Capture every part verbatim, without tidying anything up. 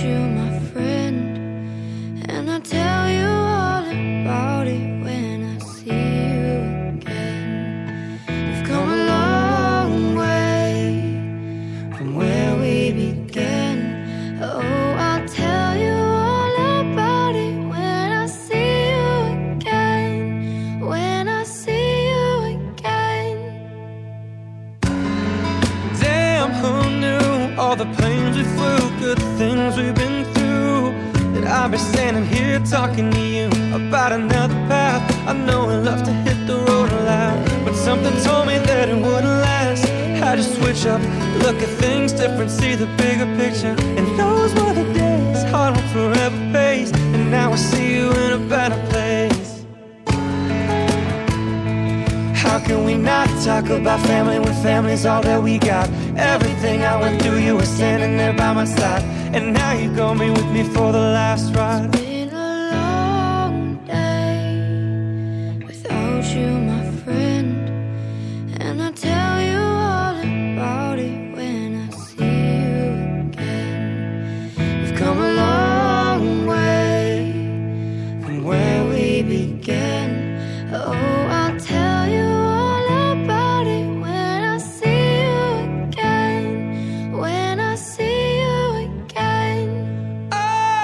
you, my friend, and I'll tell you all about it when I see you again. We've come a long way from where we began. Oh, I'll tell you all about it when I see you again. When I see you again. Damn, who knew all the pains we flew, good things we've been through, that I'll be standing here talking to you about another path. I know I love to hit the road a lot, but something told me that it wouldn't last. Had to switch up, look at things different, see the bigger picture. And those were the days, hard work forever pays. And now I see you in a better place. How can we not talk about family when family's all that we got? Everything I went through, you were standing there by my side. And now you're gonna be with me for the last ride. It's been a long day without you, my friend, and I'll tell you all about it when I see you again. We've come a long way from where we began. Oh, I'll tell you all about it when I see you again. When I see you again. Oh,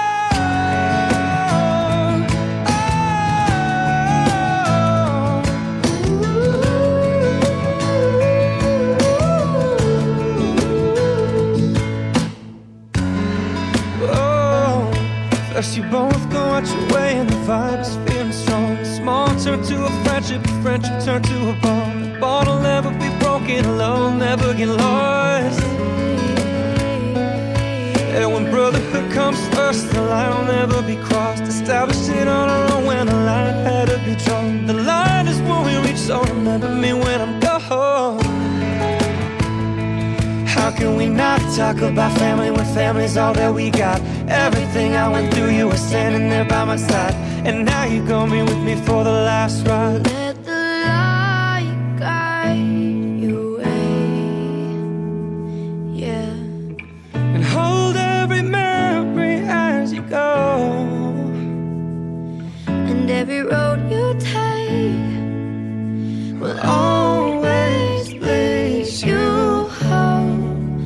oh, oh. First you both go out your way and the vibe is feeling strong. Small turn to a friendship, a friendship turn to a bond. The bond will never be broken, love will never get lost. And when brotherhood comes first, the line will never be crossed. Established it on our own when the line had to be drawn. The line is when we reach, so remember me when I'm gone. How can we not talk about family when family's all that we got? Everything I went through, you were standing there by my side. And now you're gonna be with me for the last ride. Let the light guide your way, yeah. And hold every memory as you go. And every road you take will always lead you home,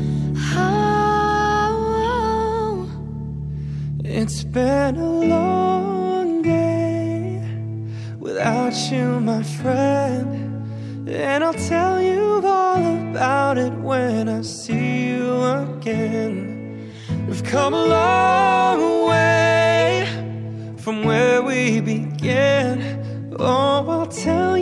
home. It's been a long day without you, my friend, and I'll tell you all about it when I see you again. We've come a long way from where we began. Oh, I'll tell